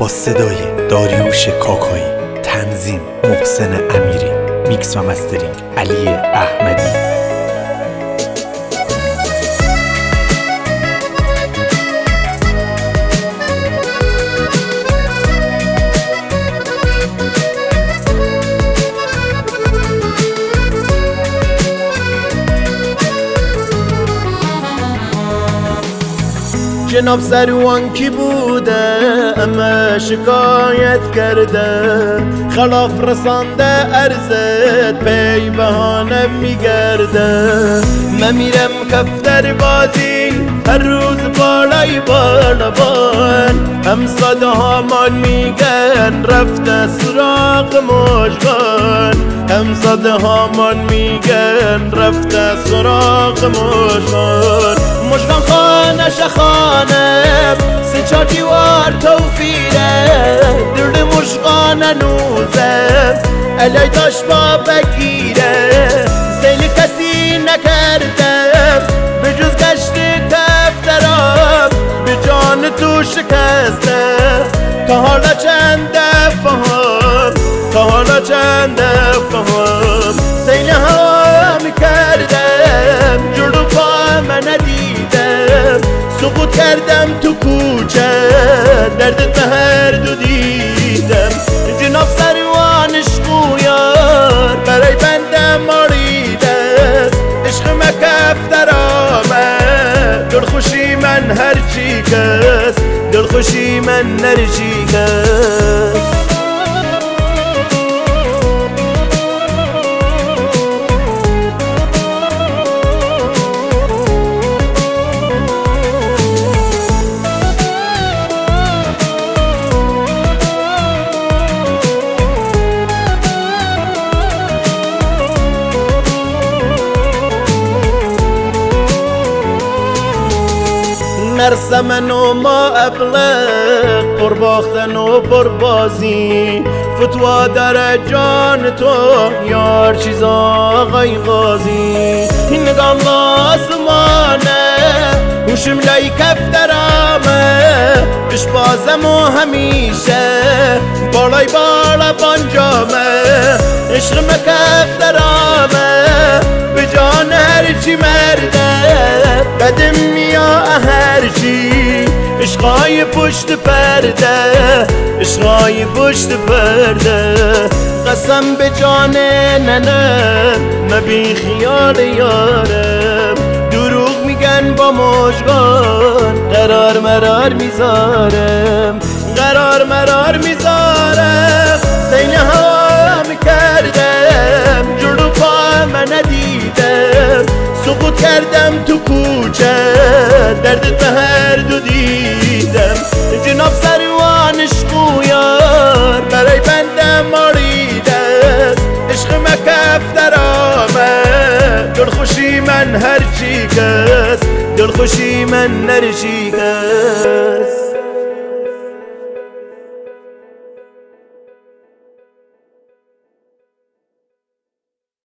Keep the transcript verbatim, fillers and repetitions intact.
با صدای داریوش کاکایی، تنظیم محسن امیری، میکس و مسترینگ علی احمدی. جناب سروان کی بوده اما شکایت کرده، خلاف رسانده عرضت پی بهانه میگرده. من میرم کفتر بازی هر روز بالای بالابان، هم ساده هامان میگن رفته سراغ مژگان، هم ساده هامان میگن رفته سراغ مژگان. مژگان خانه شخانه سه چار دیوار توفیره، درد مژگان نوزه علی داشت با بگیره. سیل کسی نکردم به جز گشت کفترام، به جان تو شکسته تا حالا چند دفعه، تا حالا چند دفعه سیل هوا میکردم جلو پا من ندیدم، سقوط کردم تو کوچه دردت به هر دو دیدم. جناب سروانش خویار برای بنده ماریده، عشق مکفتر آمد دلخوشی من هرچی کس، دلخوشی من هرچی کس. نرسمن و ما ابلغ پر باختن و پر بازی، فتوا در جان تو یار چیز آقای غازی. نگام آسمانه هوشم لای کفترامه، پیش بازم و همیشه بالای بالا بانجامه. عشق مکفترامه به جان هرچی مرده، قدم میا هرچی عشقای پشت پرده، عشقای پشت پرده. قسم به جان ننم مبی خیال یارم، دروغ میگن با مژگان قرار مرار میذارم، قرار مرار میذارم. سیل هوا میکردم جلو پا من ندیدم، سقوط کردم تو کوچه دردت به هر دو دیدم. جناب سروانش خویار برای بنده ماریده، عشق مکفتر آمد دلخوشی من هرچی کس، دلخوشی من هرچی کس.